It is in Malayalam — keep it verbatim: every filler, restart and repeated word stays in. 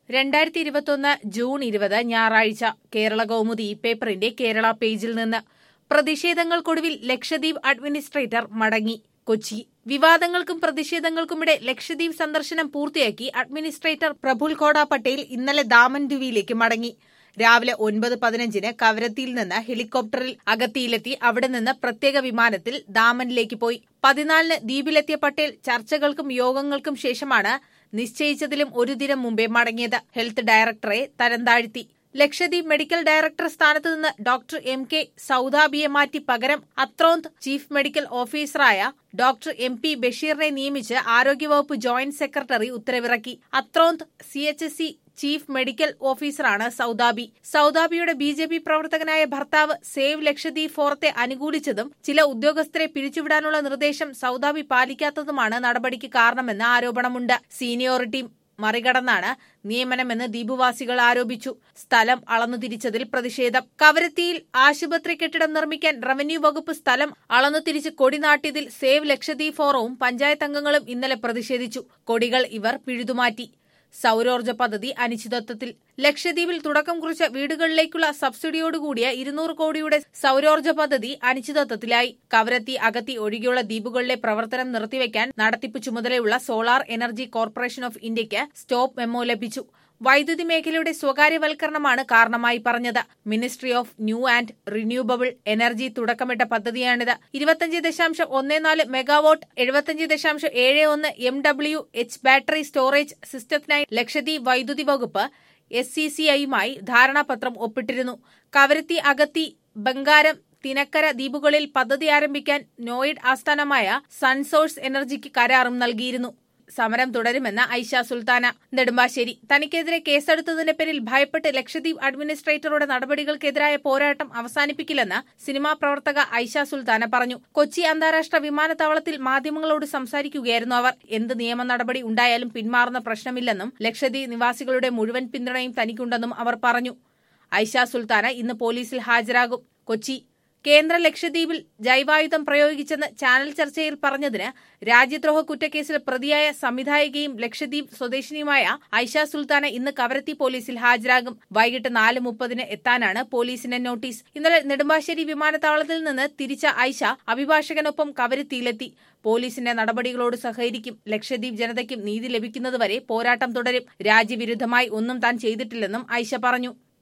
രണ്ടായിരത്തി ഇരുപത്തൊന്ന് ജൂൺ ഇരുപത് ഞായറാഴ്ച കേരള കൗമുദി പേപ്പറിന്റെ കേരള പേജിൽ നിന്ന് പ്രതിഷേധങ്ങൾക്കൊടുവിൽ ലക്ഷദ്വീപ് അഡ്മിനിസ്ട്രേറ്റർ മടങ്ങി. കൊച്ചി. വിവാദങ്ങൾക്കും പ്രതിഷേധങ്ങൾക്കുമിടെ ലക്ഷദ്വീപ് സന്ദർശനം പൂർത്തിയാക്കി അഡ്മിനിസ്ട്രേറ്റർ പ്രഫുൽ ഖോഡ പട്ടേൽ ഇന്നലെ ദാമൻ ദ്വീപിലേക്ക് മടങ്ങി. രാവിലെ ഒൻപത് പതിനഞ്ചിന് കവരത്തിയിൽ നിന്ന് ഹെലികോപ്റ്ററിൽ അഗത്തിയിലെത്തി അവിടെ നിന്ന് പ്രത്യേക വിമാനത്തിൽ ദാമനിലേക്ക് പോയി. പതിനാലിന് ദ്വീപിലെത്തിയ പട്ടേൽ ചർച്ചകൾക്കും യോഗങ്ങൾക്കും ശേഷമാണ് നിശ്ചയിച്ചതിലും ഒരു ദിനം മുമ്പേ മടങ്ങിയത്. ഹെൽത്ത് ഡയറക്ടറെ തരംതാഴ്ത്തി. ലക്ഷദ്വീപ് മെഡിക്കൽ ഡയറക്ടർ സ്ഥാനത്ത് നിന്ന് ഡോക്ടർ എം കെ സൌദാബിയെ മാറ്റി പകരം അത്രോന്ത് ചീഫ് മെഡിക്കൽ ഓഫീസറായ ഡോക്ടർ എം പി ബഷീറിനെ നിയമിച്ച് ആരോഗ്യവകുപ്പ് ജോയിന്റ് സെക്രട്ടറി ഉത്തരവിറക്കി. Androth C H S C chief medical ഓഫീസറാണ് സൌദാബി. സൌദാബിയുടെ ബി ജെ പി പ്രവർത്തകനായ ഭർത്താവ് സേവ് ലക്ഷദ്വീപ് ഫോറത്തെ അനുകൂലിച്ചതും ചില ഉദ്യോഗസ്ഥരെ പിരിച്ചുവിടാനുള്ള നിർദ്ദേശം സൌദാബി പാലിക്കാത്തതുമാണ് നടപടിക്ക് കാരണമെന്ന് ആരോപണമുണ്ട്. സീനിയോറിറ്റി മറികടന്നാണ് നിയമനമെന്ന് ദ്വീപുവാസികൾ ആരോപിച്ചു. സ്ഥലം അളന്നുതിരിച്ചതിൽ പ്രതിഷേധം. കവരത്തിയിൽ ആശുപത്രി കെട്ടിടം നിർമ്മിക്കാൻ റവന്യൂ വകുപ്പ് സ്ഥലം അളന്നുതിരിച്ച് കൊടി നാട്ടിയതിൽ സേവ് ലക്ഷദ്വീപ് ഫോറവും പഞ്ചായത്ത് അംഗങ്ങളും ഇന്നലെ പ്രതിഷേധിച്ചു. കൊടികൾ ഇവർ പിഴുതുമാറ്റി. സൌരോർജ്ജ പദ്ധതി അനിശ്ചിതത്വത്തിൽ. ലക്ഷദ്വീപിൽ തുടക്കം കുറിച്ച വീടുകളിലേക്കുള്ള സബ്സിഡിയോടുകൂടിയ ഇരുന്നൂറ് കോടിയുടെ സൌരോർജ്ജ പദ്ധതി അനിശ്ചിതത്വത്തിലായി. കവരത്തി, അഗത്തി ഒഴികെയുള്ള ദ്വീപുകളിലെ പ്രവർത്തനം നിർത്തിവെക്കാൻ നടത്തിപ്പ് ചുമതലയുള്ള സോളാർ എനർജി കോർപ്പറേഷൻ ഓഫ് ഇന്ത്യയ്ക്ക് സ്റ്റോപ്പ് മെമ്മോ ലഭിച്ചു. വൈദ്യുതി മേഖലയുടെ സ്വകാര്യവൽക്കരണമാണ് കാരണമായി പറഞ്ഞത്. Ministry of new and renewable energy തുടക്കമിട്ട പദ്ധതിയാണിത്. ഇരുപത്തിയഞ്ച് ദശാംശം ഒന്ന് നാല് മെഗാവാട്ട് എഴുപത്തിയഞ്ച് ദശാംശം ഏഴ് ഒന്ന് M W H battery storage സിസ്റ്റത്തിനായി ലക്ഷദ്വീപ് വൈദ്യുതി വകുപ്പ് എസ് സി സി ഐയുമായി ധാരണാപത്രം ഒപ്പിട്ടിരുന്നു. കവരത്തി, അഗത്തി, ബംഗാരം, തിനക്കര ദ്വീപുകളിൽ പദ്ധതി ആരംഭിക്കാൻ നോയിഡ് ആസ്ഥാനമായ സൺസോഴ്സ് എനർജിക്ക് കരാറും നൽകിയിരുന്നു. സമരം തുടരുമെന്ന് ഐഷ സുൽത്താന. നെടുമ്പാശ്ശേരി. തനിക്കെതിരെ കേസെടുത്തതിന്റെ പേരിൽ ഭയപ്പെട്ട് ലക്ഷദ്വീപ് അഡ്മിനിസ്ട്രേറ്ററുടെ നടപടികൾക്കെതിരായ പോരാട്ടം അവസാനിപ്പിക്കില്ലെന്ന് സിനിമാ പ്രവർത്തക ഐഷ സുൽത്താന പറഞ്ഞു. കൊച്ചി അന്താരാഷ്ട്ര വിമാനത്താവളത്തിൽ മാധ്യമങ്ങളോട് സംസാരിക്കുകയായിരുന്നു അവർ. എന്ത് നിയമ നടപടി ഉണ്ടായാലും പിന്മാറുന്ന പ്രശ്നമില്ലെന്നും ലക്ഷദ്വീപ് നിവാസികളുടെ മുഴുവൻ പിന്തുണയും തനിക്കുണ്ടെന്നും അവർ പറഞ്ഞു. ഐഷ സുൽത്താന ഇന്ന് പോലീസിൽ ഹാജരാകും. കൊച്ചി. കേന്ദ്ര ലക്ഷദ്വീപിൽ ജൈവായുധം പ്രയോഗിച്ചെന്ന് ചാനൽ ചർച്ചയിൽ പറഞ്ഞതിന് രാജ്യദ്രോഹ കുറ്റക്കേസിൽ പ്രതിയായ സംവിധായികയും ലക്ഷദ്വീപ് സ്വദേശിനിയുമായ ഐഷ സുൽത്താന ഇന്ന് കവരത്തി പോലീസിൽ ഹാജരാകും. വൈകിട്ട് നാല് മുപ്പതിന് എത്താനാണ് പോലീസിന്റെ നോട്ടീസ്. ഇന്നലെ നെടുമ്പാശ്ശേരി വിമാനത്താവളത്തിൽ നിന്ന് തിരിച്ച ഐഷ അഭിഭാഷകനൊപ്പം കവരത്തിയിലെത്തി. പോലീസിന്റെ നടപടികളോട് സഹകരിക്കും. ലക്ഷദ്വീപ് ജനതയ്ക്കും നീതി ലഭിക്കുന്നതുവരെ പോരാട്ടം തുടരും. രാജ്യവിരുദ്ധമായി ഒന്നും താൻ ചെയ്തിട്ടില്ലെന്നും ഐഷ പറഞ്ഞു.